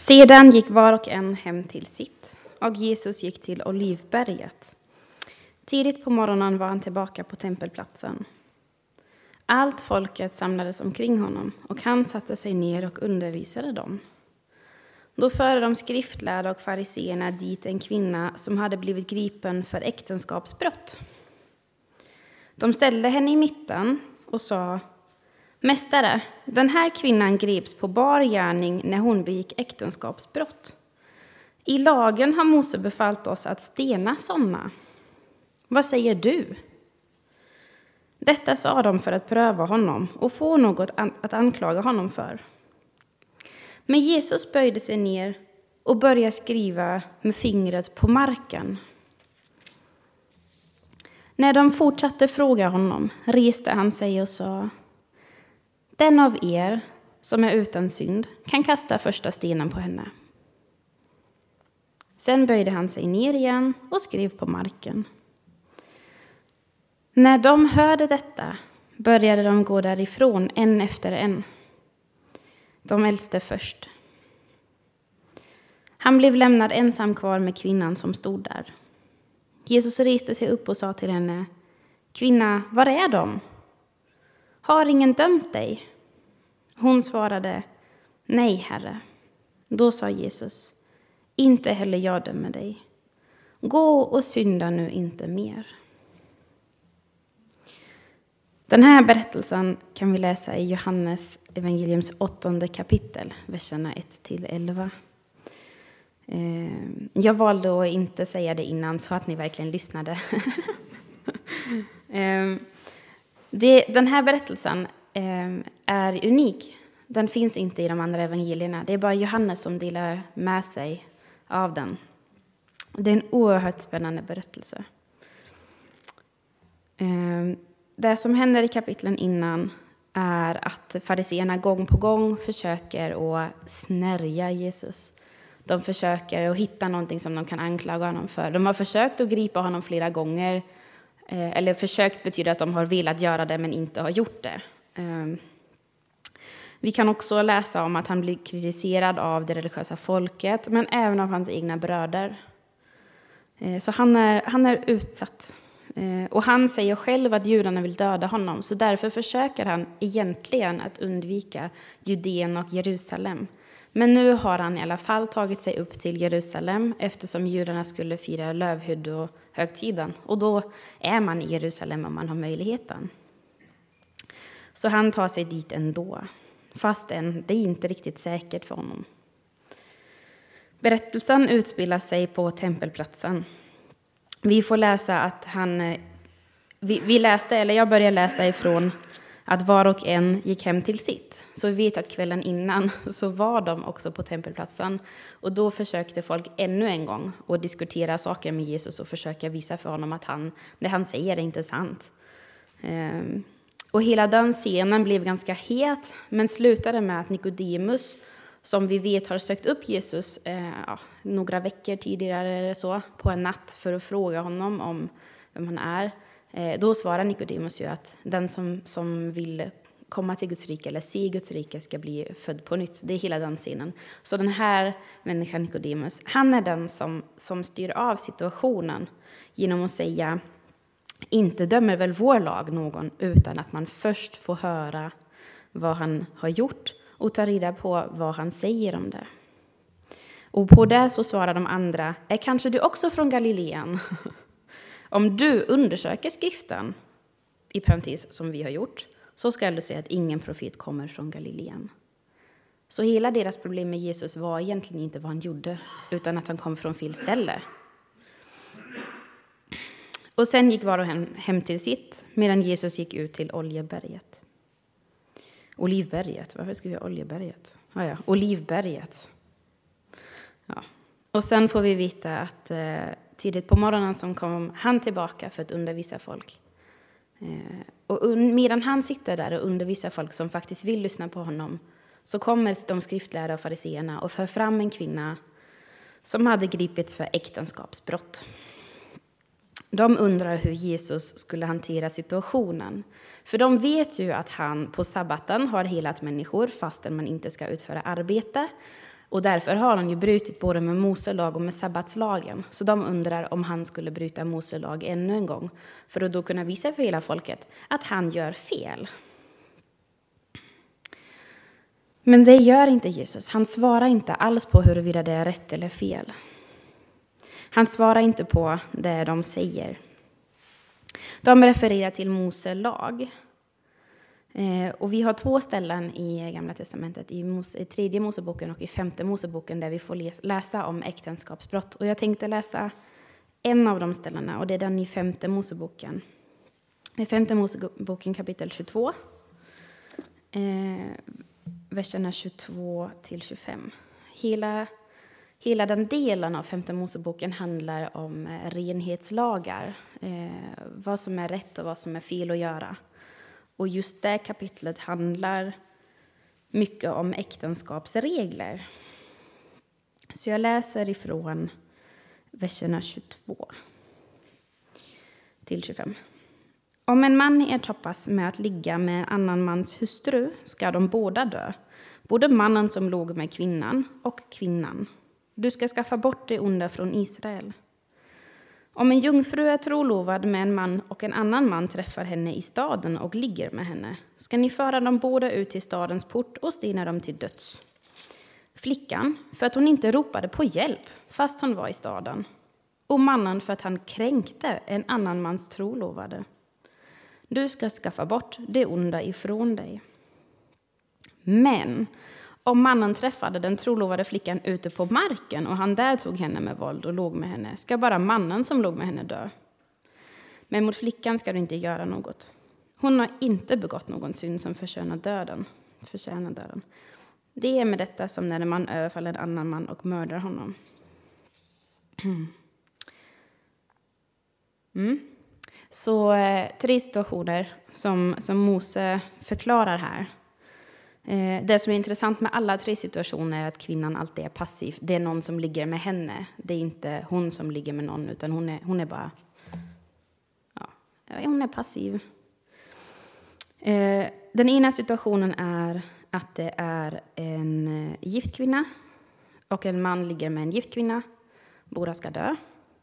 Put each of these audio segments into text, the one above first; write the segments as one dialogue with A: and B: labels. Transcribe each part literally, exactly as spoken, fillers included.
A: Sedan gick var och en hem till sitt, och Jesus gick till Olivberget. Tidigt på morgonen var han tillbaka på tempelplatsen. Allt folket samlades omkring honom, och han satte sig ner och undervisade dem. Då förde de skriftlärda och fariseerna dit en kvinna som hade blivit gripen för äktenskapsbrott. De ställde henne i mitten och sa: Mästare, den här kvinnan greps på bar gärning när hon begick äktenskapsbrott. I lagen har Mose befallt oss att stena sådana. Vad säger du? Detta sa de för att pröva honom och få något att anklaga honom för. Men Jesus böjde sig ner och började skriva med fingret på marken. När de fortsatte fråga honom reste han sig och sa: Den av er som är utan synd kan kasta första stenen på henne. Sen böjde han sig ner igen och skrev på marken. När de hörde detta började de gå därifrån en efter en. De äldste först. Han blev lämnad ensam kvar med kvinnan som stod där. Jesus reste sig upp och sa till henne: Kvinna, var är de? Har ingen dömt dig? Hon svarade: Nej, Herre. Då sa Jesus: Inte heller jag dömer dig. Gå och synda nu inte mer. Den här berättelsen kan vi läsa i Johannes evangeliums åttonde kapitel, verserna ett till elva. Jag valde att inte säga det innan så att ni verkligen lyssnade. Den här berättelsen är unik. Den finns inte i de andra evangelierna. Det är bara Johannes som delar med sig av den. Det är en oerhört spännande berättelse. Det som händer i kapitlen innan är att fariseerna gång på gång försöker att snärja Jesus. De försöker att hitta någonting som de kan anklaga honom för. De har försökt att gripa honom flera gånger. Eller försökt betyder att de har velat göra det men inte har gjort det. Vi kan också läsa om att han blir kritiserad av det religiösa folket, men även av hans egna bröder. Så han är, han är utsatt. Och han säger själv att judarna vill döda honom, så därför försöker han egentligen att undvika Judeen och Jerusalem. Men nu har han i alla fall tagit sig upp till Jerusalem eftersom judarna skulle fira lövhyddohögtiden. Och då är man i Jerusalem om man har möjligheten. Så han tar sig dit ändå, fastän det är inte riktigt säkert för honom. Berättelsen utspelar sig på tempelplatsen. Vi får läsa att han... Vi, vi läste, eller jag började läsa ifrån att var och en gick hem till sitt. Så vi vet att kvällen innan så var de också på tempelplatsen. Och då försökte folk ännu en gång att diskutera saker med Jesus och försöka visa för honom att han, det han säger är inte sant. Ehm, och hela den scenen blev ganska het, men slutade med att Nikodemus, som vi vet har sökt upp Jesus eh, ja, några veckor tidigare eller så, på en natt för att fråga honom om vem han är. Eh, då svarar Nikodemus ju att den som, som vill komma till Guds rike eller se Guds rike ska bli född på nytt. Det är hela den scenen. Så den här människan Nikodemus, han är den som, som styr av situationen genom att säga: inte dömer väl vår lag någon utan att man först får höra vad han har gjort och ta reda på vad han säger om det. Och på det så svarar de andra: är kanske du också från Galileen? Om du undersöker skriften, i parentes som vi har gjort, så ska du säga att ingen profet kommer från Galileen. Så hela deras problem med Jesus var egentligen inte vad han gjorde, utan att han kom från fel ställe. Och sen gick var och en hem till sitt, medan Jesus gick ut till Oljeberget. Olivberget, varför ska vi ha Oljeberget? Ah, ja, Olivberget. Ja. Och sen får vi veta att eh, tidigt på morgonen som kom han tillbaka för att undervisa folk. Eh, och medan han sitter där och undervisar folk som faktiskt vill lyssna på honom, så kommer de skriftlärda och fariseerna och för fram en kvinna som hade gripits för äktenskapsbrott. De undrar hur Jesus skulle hantera situationen. För de vet ju att han på sabbaten har helat människor fastän man inte ska utföra arbete. Och därför har han ju brutit både med Mose lag och med sabbatslagen. Så de undrar om han skulle bryta Mose lag ännu en gång. För att då kunna visa för hela folket att han gör fel. Men det gör inte Jesus. Han svarar inte alls på huruvida det är rätt eller fel. Han svarar inte på det de säger. De refererar till Mose lag. Eh, och vi har två ställen i Gamla testamentet, i, Mose, i tredje Moseboken och i femte Moseboken, där vi får läsa om äktenskapsbrott. Och jag tänkte läsa en av de ställena, och det är den i femte Moseboken. I femte Moseboken kapitel tjugotvå, eh, verserna tjugotvå till tjugofem. Hela, hela den delen av femte Moseboken handlar om eh, renhetslagar, eh, vad som är rätt och vad som är fel att göra. Och just det kapitlet handlar mycket om äktenskapsregler. Så jag läser ifrån verserna tjugotvå till tjugofem. Om en man ertappas med att ligga med en annan mans hustru ska de båda dö. Både mannen som låg med kvinnan och kvinnan. Du ska skaffa bort det onda från Israel. Om en jungfru är trolovad med en man och en annan man träffar henne i staden och ligger med henne, ska ni föra dem båda ut till stadens port och stena dem till döds. Flickan för att hon inte ropade på hjälp fast hon var i staden, och mannen för att han kränkte en annan mans trolovade. Du ska skaffa bort det onda ifrån dig. Men om mannen träffade den trolovade flickan ute på marken och han där tog henne med våld och låg med henne, ska bara mannen som låg med henne dö. Men mot flickan ska du inte göra något. Hon har inte begått någon synd som förtjänar döden. Förtjänar döden. Det är med detta som när en man överfaller en annan man och mördar honom. Mm. Så eh, tre situationer som, som Mose förklarar här. Eh, det som är intressant med alla tre situationer är att kvinnan alltid är passiv. Det är någon som ligger med henne. Det är inte hon som ligger med någon, utan hon är, hon är bara ja, hon är passiv. Eh, den ena situationen är att det är en eh, gift kvinna och en man ligger med en gift kvinna. Båda ska dö.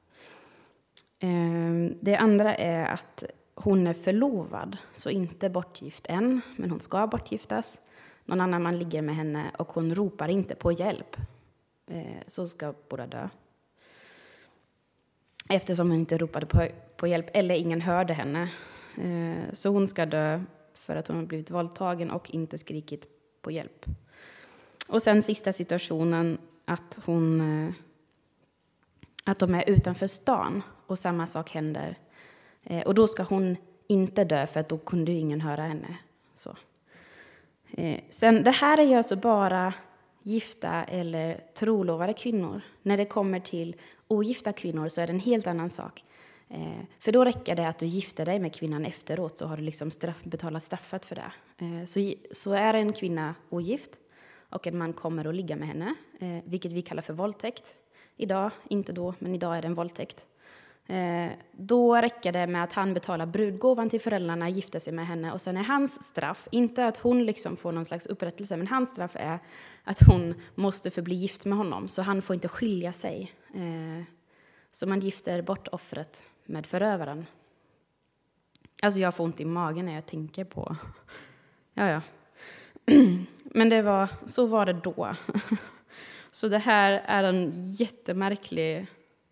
A: Eh, det andra är att hon är förlovad, så inte bortgift än, men hon ska bortgiftas. Någon annan man ligger med henne och hon ropar inte på hjälp, eh, så ska båda dö. Eftersom hon inte ropade på, på hjälp eller ingen hörde henne. Eh, så hon ska dö för att hon har blivit våldtagen och inte skrikit på hjälp. Och sen sista situationen, att hon eh, att de är utanför stan och samma sak händer. Eh, och då ska hon inte dö för att då kunde ju ingen höra henne. Så. Eh, sen, det här är ju alltså bara gifta eller trolovade kvinnor. När det kommer till ogifta kvinnor så är det en helt annan sak. Eh, för då räcker det att du gifter dig med kvinnan efteråt, så har du liksom straff, betalat straffet för det. Eh, så, så är en kvinna ogift och en man kommer att ligga med henne, eh, vilket vi kallar för våldtäkt. Idag, inte då, men idag är det en våldtäkt. Eh, då räcker det med att han betalar brudgåvan till föräldrarna, gifter sig med henne, och sen är hans straff, inte att hon liksom får någon slags upprättelse, men hans straff är att hon måste förbli gift med honom, så han får inte skilja sig. Eh, så man gifter bort offret med förövaren. Alltså jag får ont i magen när jag tänker på. Ja, ja. Men det var, så var det då. Så det här är en jättemärklig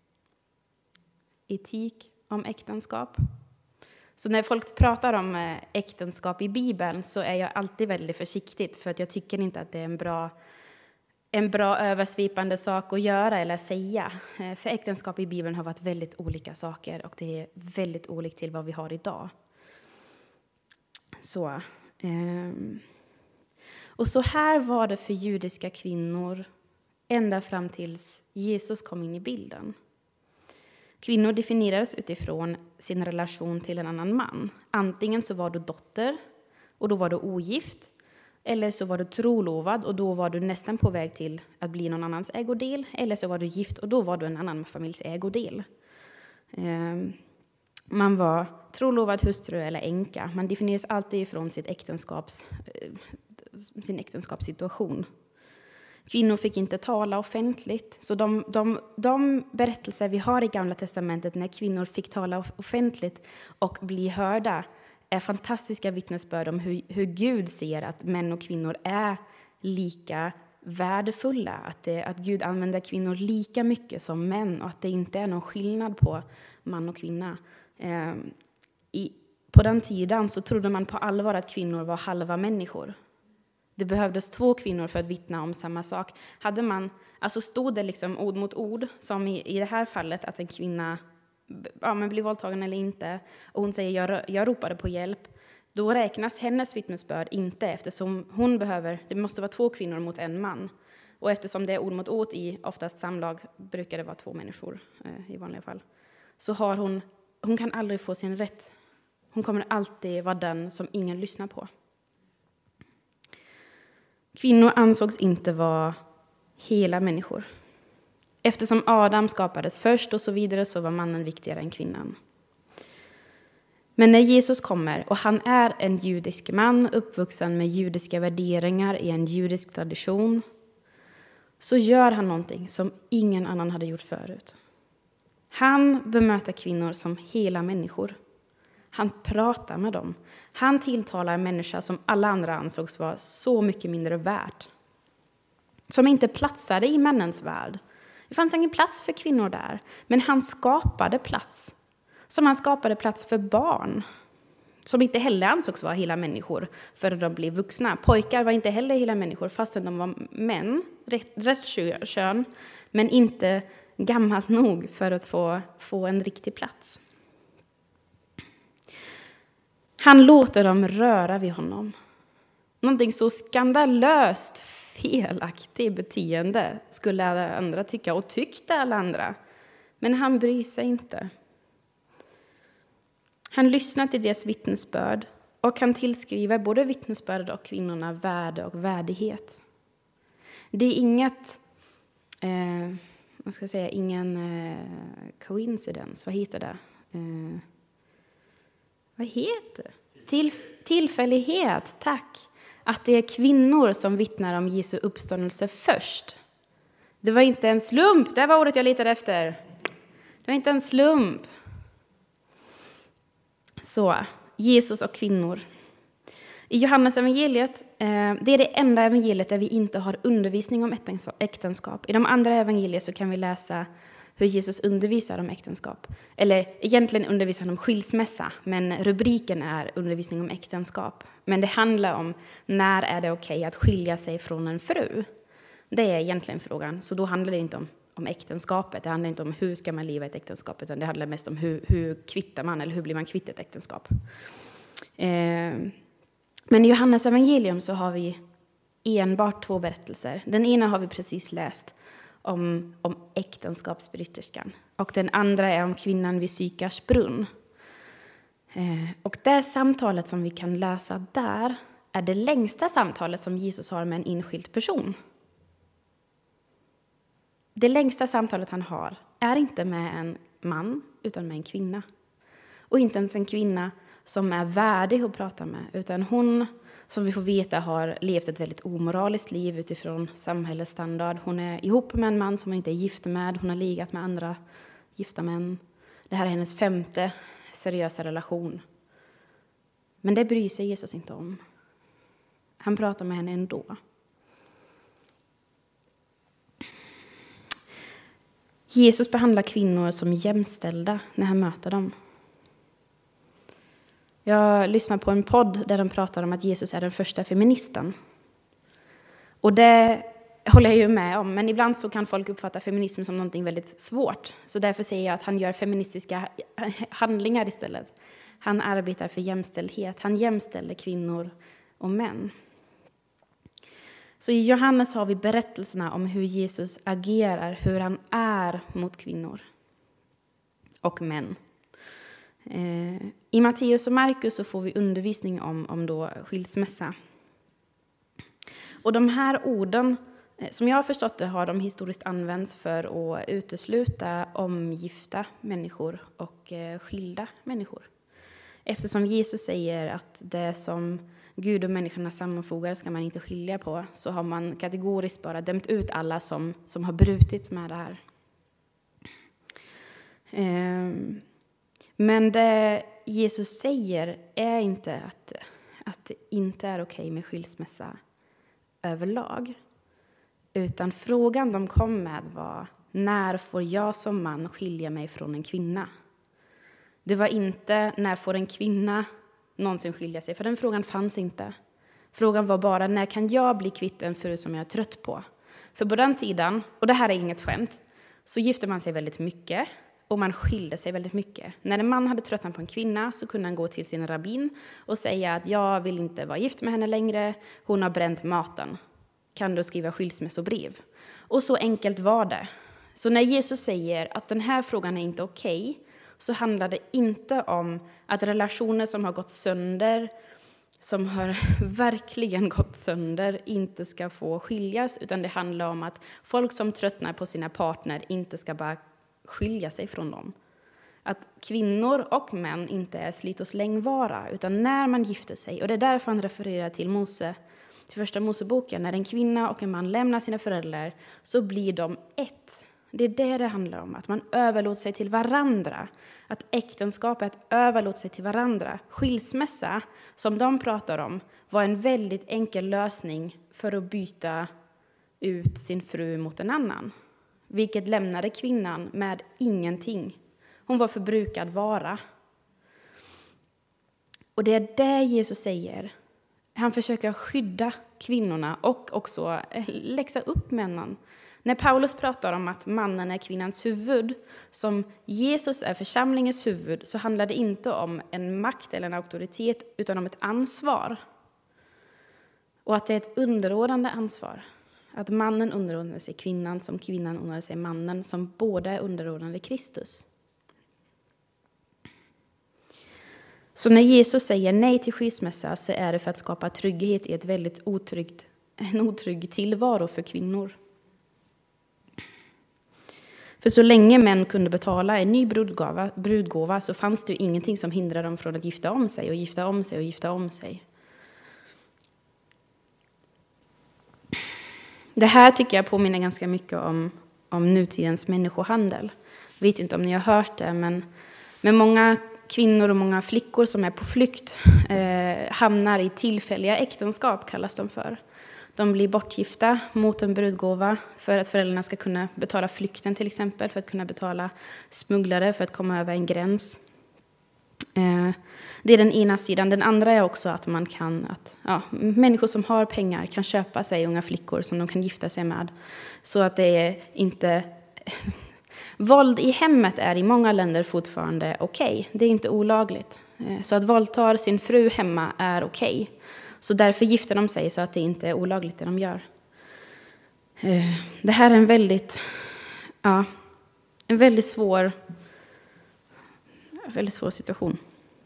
A: etik om äktenskap. Så när folk pratar om äktenskap i Bibeln så är jag alltid väldigt försiktig, för att jag tycker inte att det är en bra, en bra översvipande sak att göra eller säga. För äktenskap i Bibeln har varit väldigt olika saker, och det är väldigt olikt till vad vi har idag. Så, um. Och så här var det för judiska kvinnor ända fram tills Jesus kom in i bilden. Kvinnor definierades utifrån sin relation till en annan man. Antingen så var du dotter och då var du ogift. Eller så var du trolovad och då var du nästan på väg till att bli någon annans ägodel. Eller så var du gift och då var du en annan familjs ägodel. Man var trolovad, hustru eller änka. Man definieras alltid ifrån sitt äktenskaps, sin äktenskapssituation. Kvinnor fick inte tala offentligt. Så de, de, de berättelser vi har i Gamla testamentet när kvinnor fick tala offentligt och bli hörda är fantastiska vittnesbörd om hur, hur Gud ser att män och kvinnor är lika värdefulla. Att, det, att Gud använder kvinnor lika mycket som män och att det inte är någon skillnad på man och kvinna. Eh, i, på den tiden så trodde man på allvar att kvinnor var halva människor. Det behövdes två kvinnor för att vittna om samma sak. Hade man, alltså stod det liksom ord mot ord, som i, i det här fallet att en kvinna ja, men blir våldtagen eller inte, och hon säger jag, jag ropade på hjälp, då räknas hennes vittnesbörd inte, eftersom hon behöver, det måste vara två kvinnor mot en man. Och eftersom det är ord mot ord i oftast samlag, brukar det vara två människor eh, i vanliga fall, så har hon, hon kan aldrig få sin rätt. Hon kommer alltid vara den som ingen lyssnar på. Kvinnor ansågs inte vara hela människor. Eftersom Adam skapades först och så vidare så var mannen viktigare än kvinnan. Men när Jesus kommer, och han är en judisk man uppvuxen med judiska värderingar i en judisk tradition, så gör han någonting som ingen annan hade gjort förut. Han bemöter kvinnor som hela människor. Han pratar med dem. Han tilltalar en människa som alla andra ansågs vara så mycket mindre värd. Som inte platsade i männens värld. Det fanns ingen plats för kvinnor där. Men han skapade plats. Som han skapade plats för barn. Som inte heller ansågs vara hela människor förrän de blev vuxna. Pojkar var inte heller hela människor fastän de var män. Rätt, rätt kön. Men inte gammalt nog för att få, få en riktig plats. Han låter dem röra vid honom. Någonting så skandalöst felaktigt beteende skulle alla andra tycka, och tyckte alla andra. Men han bryr sig inte. Han lyssnar till deras vittnesbörd och kan tillskriva både vittnesbörd och kvinnorna värde och värdighet. Det är inget, eh, vad ska jag säga, ingen eh, coincidence, vad heter det? Eh, Vad heter det? Till, tillfällighet, tack. Att det är kvinnor som vittnar om Jesu uppståndelse först. Det var inte en slump, det var ordet jag letade efter. Det var inte en slump. Så, Jesus och kvinnor. I Johannes evangeliet, eh, det är det enda evangeliet där vi inte har undervisning om äktenskap. I de andra evangeliet så kan vi läsa hur Jesus undervisar om äktenskap. Eller egentligen undervisar han om skilsmässa, men rubriken är undervisning om äktenskap. Men det handlar om när är det okej att skilja sig från en fru. Det är egentligen frågan. Så då handlar det inte om, om äktenskapet. Det handlar inte om hur ska man leva ett äktenskap, utan det handlar mest om hur, hur kvittar man, eller hur blir man kvitt ett äktenskap. Eh, men i Johannes evangelium så har vi enbart två berättelser. Den ena har vi precis läst. Om, om äktenskapsbryterskan. Och den andra är om kvinnan vid Sykars brunn. Eh, och det samtalet som vi kan läsa där är det längsta samtalet som Jesus har med en enskild person. Det längsta samtalet han har är inte med en man utan med en kvinna. Och inte ens en kvinna som är värdig att prata med, utan hon, som vi får veta, har levt ett väldigt omoraliskt liv utifrån samhällets standard. Hon är ihop med en man som hon inte är gift med. Hon har legat med andra gifta män. Det här är hennes femte seriösa relation. Men det bryr sig Jesus inte om. Han pratar med henne ändå. Jesus behandlar kvinnor som jämställda när han möter dem. Jag lyssnar på en podd där de pratar om att Jesus är den första feministen. Och det håller jag ju med om. Men ibland så kan folk uppfatta feminism som någonting väldigt svårt. Så därför säger jag att han gör feministiska handlingar istället. Han arbetar för jämställdhet. Han jämställer kvinnor och män. Så i Johannes har vi berättelserna om hur Jesus agerar, hur han är mot kvinnor och män. I Matteus och Markus så får vi undervisning om, om då skilsmässa. Och de här orden, som jag har förstått det, har de historiskt använts för att utesluta omgifta människor och skilda människor. Eftersom Jesus säger att det som Gud och människorna sammanfogar ska man inte skilja på, så har man kategoriskt bara dömt ut alla som, som har brutit med det här. Um, men det Jesus säger är inte att, att det inte är okej med skilsmässa överlag. Utan frågan de kom med var: när får jag som man skilja mig från en kvinna? Det var inte: när får en kvinna någonsin skilja sig? För den frågan fanns inte. Frågan var bara: när kan jag bli kvitt en fru som jag är trött på? För på den tiden, och det här är inget skämt, så gifte man sig väldigt mycket. Och man skilde sig väldigt mycket. När en man hade tröttnat på en kvinna så kunde han gå till sin rabbin och säga att jag vill inte vara gift med henne längre. Hon har bränt maten. Kan du skriva skilsmässobrev? Och så enkelt var det. Så när Jesus säger att den här frågan är inte okej, så handlar det inte om att relationer som har gått sönder, som har verkligen gått sönder, inte ska få skiljas. Utan det handlar om att folk som tröttnar på sina partner inte ska bara skilja sig från dem. Att kvinnor och män inte är slit och slängvara, utan när man gifter sig. Och det är därför han refererar till Mose, till första Moseboken. När en kvinna och en man lämnar sina föräldrar så blir de ett. Det är det det handlar om, att man överlåter sig till varandra. Att äktenskapet överlåter sig till varandra. Skilsmässa, som de pratar om, var en väldigt enkel lösning för att byta ut sin fru mot en annan. Vilket lämnade kvinnan med ingenting. Hon var förbrukad vara. Och det är det Jesus säger. Han försöker skydda kvinnorna och också läxa upp männen. När Paulus pratar om att mannen är kvinnans huvud, som Jesus är församlingens huvud, så handlar det inte om en makt eller en auktoritet utan om ett ansvar. Och att det är ett underordnande ansvar. Att mannen underordnar sig kvinnan som kvinnan underordnar sig mannen, som båda är underordnade Kristus. Så när Jesus säger nej till skilsmässa så är det för att skapa trygghet i ett väldigt otryggt, en otrygg tillvaro för kvinnor. För så länge män kunde betala en ny brudgåva, brudgåva så fanns det ju ingenting som hindrade dem från att gifta om sig och gifta om sig och gifta om sig. Det här tycker jag påminner ganska mycket om, om nutidens människohandel. Jag vet inte om ni har hört det, men, men många kvinnor och många flickor som är på flykt eh, hamnar i tillfälliga äktenskap, kallas de för. De blir bortgifta mot en brudgåva för att föräldrarna ska kunna betala flykten till exempel, för att kunna betala smugglare för att komma över en gräns. Eh, det är den ena sidan. Den andra är också att man kan, att ja, människor som har pengar kan köpa sig unga flickor som de kan gifta sig med. Så att det är inte... Våld i hemmet är i många länder fortfarande okej. Okay. Det är inte olagligt. Eh, så att våldta sin fru hemma är okej. Okay. Så därför gifter de sig så att det inte är olagligt det de gör. Eh, det här är en väldigt, ja, en väldigt svår, väldigt svår situation.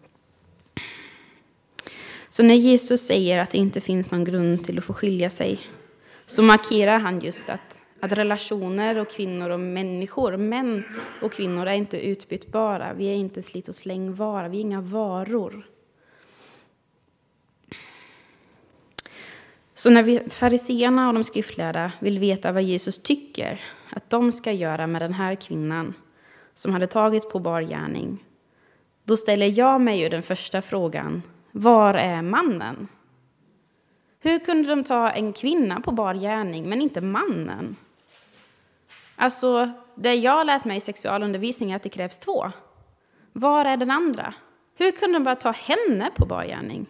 A: Så när Jesus säger att det inte finns någon grund till att få skilja sig, så markerar han just att, att relationer och kvinnor och människor, män och kvinnor, är inte utbytbara. Vi är inte slit- och slängvara, vi är inga varor. Så när vi, fariseerna och de skriftlärda vill veta vad Jesus tycker att de ska göra med den här kvinnan som hade tagits på bar gärning, då ställer jag mig ju den första frågan: var är mannen? Hur kunde de ta en kvinna på bar gärning men inte mannen? Alltså, det jag lärt mig i sexualundervisning är att det krävs två. Var är den andra? Hur kunde de bara ta henne på bar gärning?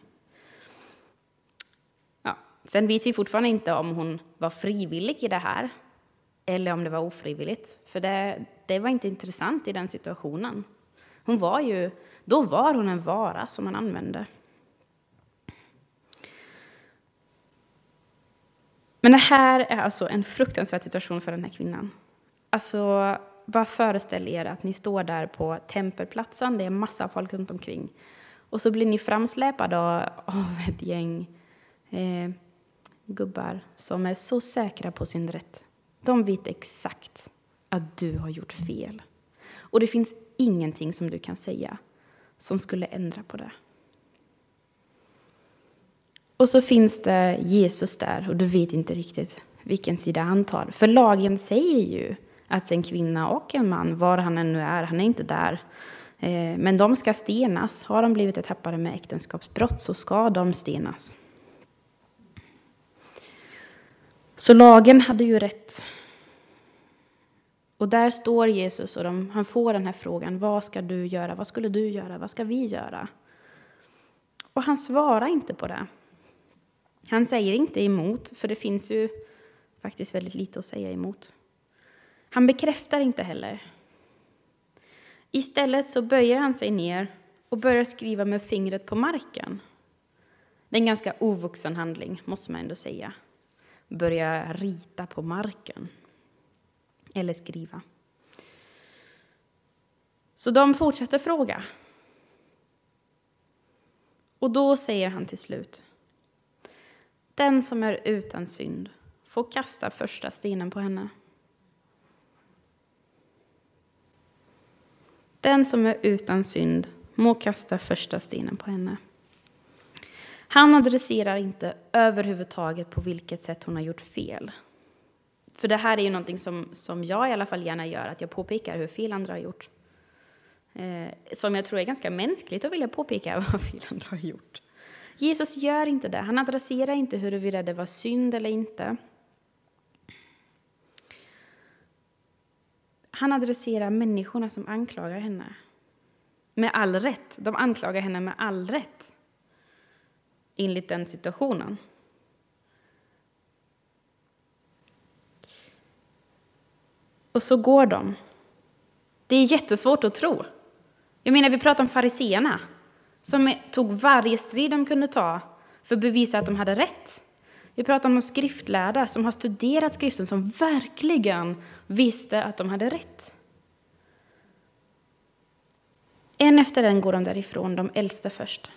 A: Ja, sen vet vi fortfarande inte om hon var frivillig i det här eller om det var ofrivilligt. För det, det var inte intressant i den situationen. Hon var ju, då var hon en vara som man använde. Men det här är alltså en fruktansvärd situation för den här kvinnan. Alltså, bara föreställ er att ni står där på tempelplatsen. Det är massa folk runt omkring. Och så blir ni framsläpade av ett gäng eh, gubbar som är så säkra på sin rätt. De vet exakt att du har gjort fel. Och det finns ingenting som du kan säga som skulle ändra på det. Och så finns det Jesus där och du vet inte riktigt vilken sida han tar. För lagen säger ju att en kvinna och en man, var han än nu är, han är inte där. Men de ska stenas. Har de blivit ertappade med äktenskapsbrott så ska de stenas. Så lagen hade ju rätt. Och där står Jesus och de, han får den här frågan. Vad ska du göra? Vad skulle du göra? Vad ska vi göra? Och han svarar inte på det. Han säger inte emot, för det finns ju faktiskt väldigt lite att säga emot. Han bekräftar inte heller. Istället så böjer han sig ner och börjar skriva med fingret på marken. Det är en ganska ovuxen handling, måste man ändå säga. Börja rita på marken. Eller skriva. Så de fortsätter fråga. Och då säger han till slut: den som är utan synd får kasta första stenen på henne. Den som är utan synd må kasta första stenen på henne. Han adresserar inte överhuvudtaget på vilket sätt hon har gjort fel. För det här är ju någonting som, som jag i alla fall gärna gör, att jag påpekar hur fel andra har gjort. Eh, som jag tror är ganska mänskligt att vilja påpeka vad fel andra har gjort. Jesus gör inte det. Han adresserar inte huruvida det var synd eller inte. Han adresserar människorna som anklagar henne. Med all rätt. De anklagar henne med all rätt. Enligt den situationen. Och så går de. Det är jättesvårt att tro. Jag menar, vi pratar om fariseerna. Som tog varje strid de kunde ta för att bevisa att de hade rätt. Vi pratar om skriftlärda som har studerat skriften, som verkligen visste att de hade rätt. En efter en går de därifrån, de äldste först.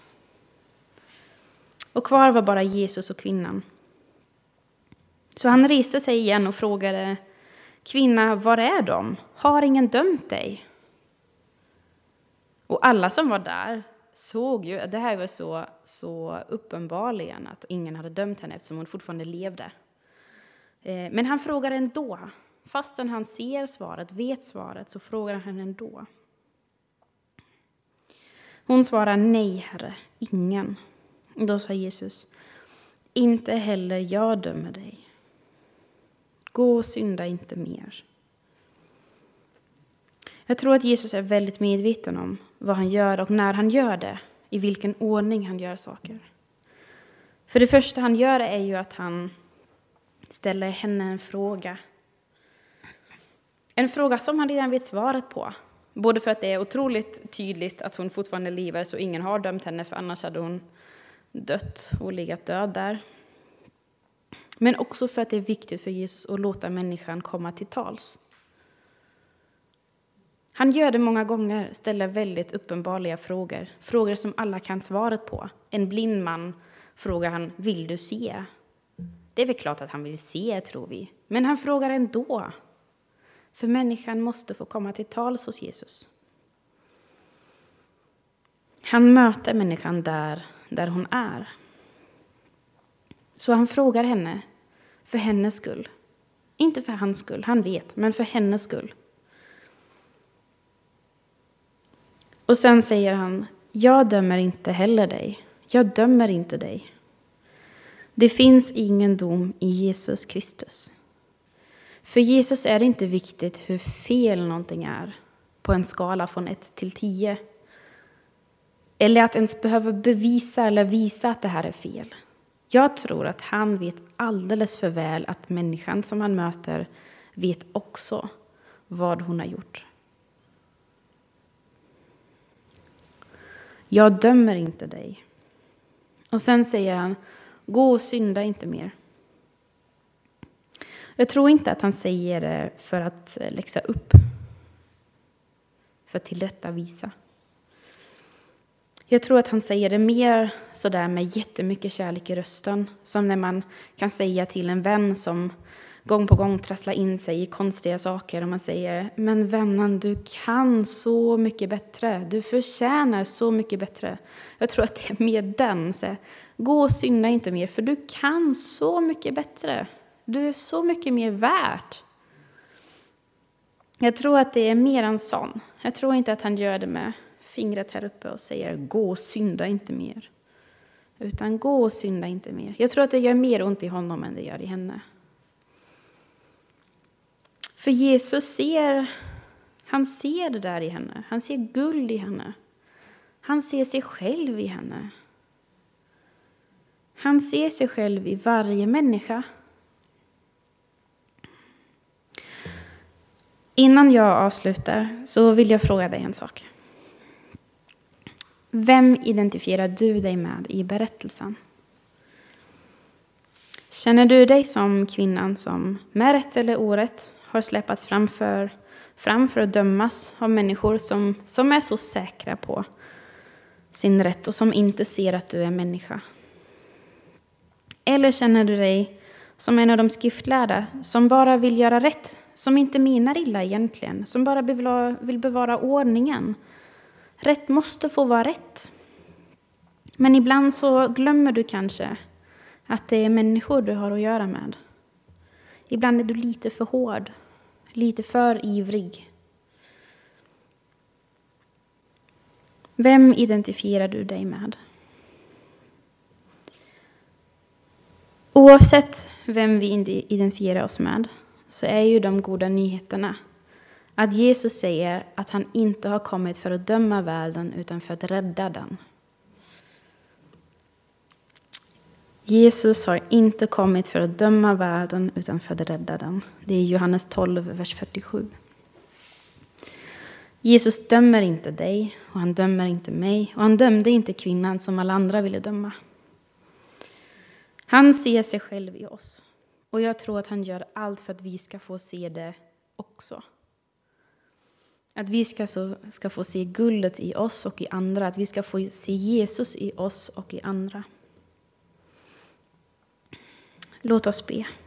A: Och kvar var bara Jesus och kvinnan. Så han reste sig igen och frågade: kvinna, var är de? Har ingen dömt dig? Och alla som var där såg ju, det här var så, så uppenbarligen att ingen hade dömt henne eftersom hon fortfarande levde. Men han frågar ändå. Fastän han ser svaret, vet svaret, så frågar han ändå. Hon svarar: nej, Herre, ingen. Då sa Jesus: inte heller jag dömer dig. Gå och synda inte mer. Jag tror att Jesus är väldigt medveten om vad han gör och när han gör det. I vilken ordning han gör saker. För det första han gör är ju att han ställer henne en fråga. En fråga som han redan vet svaret på. Både för att det är otroligt tydligt att hon fortfarande lever, så ingen har dömt henne, för annars hade hon dött och legat död där. Men också för att det är viktigt för Jesus att låta människan komma till tals. Han gör det många gånger, ställer väldigt uppenbarliga frågor. Frågor som alla kan svaret på. En blind man frågar han: vill du se? Det är väl klart att han vill se, tror vi. Men han frågar ändå. För människan måste få komma till tals hos Jesus. Han möter människan där, där hon är. Så han frågar henne för hennes skull. Inte för hans skull, han vet, men för hennes skull. Och sen säger han: jag dömer inte heller dig. Jag dömer inte dig. Det finns ingen dom i Jesus Kristus. För Jesus är det inte viktigt hur fel någonting är på en skala från ett till tio. Eller att ens behöva bevisa eller visa att det här är fel. Jag tror att han vet alldeles för väl att människan som han möter vet också vad hon har gjort. Jag dömer inte dig. Och sen säger han: gå och synda inte mer. Jag tror inte att han säger det för att läxa upp. För att tillrättavisa. Jag tror att han säger det mer sådär med jättemycket kärlek i rösten. Som när man kan säga till en vän som gång på gång trasslar in sig i konstiga saker. Och man säger, men vännen, du kan så mycket bättre. Du förtjänar så mycket bättre. Jag tror att det är mer den. Så, gå och synda inte mer, för du kan så mycket bättre. Du är så mycket mer värt. Jag tror att det är mer en sån. Jag tror inte att han gör det med fingret här uppe och säger, gå och synda inte mer. Utan gå och synda inte mer. Jag tror att det gör mer ont i honom än det gör i henne. För Jesus ser, han ser det där i henne. Han ser guld i henne. Han ser sig själv i henne. Han ser sig själv i varje människa. Innan jag avslutar så vill jag fråga dig en sak. Vem identifierar du dig med i berättelsen? Känner du dig som kvinnan som med rätt eller orätt har släpats framför, framför att dömas av människor som, som är så säkra på sin rätt och som inte ser att du är människa? Eller känner du dig som en av de skriftlärda som bara vill göra rätt, som inte menar illa egentligen, som bara vill bevara ordningen? Rätt måste få vara rätt. Men ibland så glömmer du kanske att det är människor du har att göra med. Ibland är du lite för hård, lite för ivrig. Vem identifierar du dig med? Oavsett vem vi identifierar oss med så är ju de goda nyheterna att Jesus säger att han inte har kommit för att döma världen utan för att rädda den. Jesus har inte kommit för att döma världen utan för att rädda den. Det är Johannes tolv, vers fyrtiosju. Jesus dömer inte dig och han dömer inte mig och han dömde inte kvinnan som alla andra ville döma. Han ser sig själv i oss och jag tror att han gör allt för att vi ska få se det också. Att vi ska, så, ska få se guldet i oss och i andra. Att vi ska få se Jesus i oss och i andra. Låt oss be.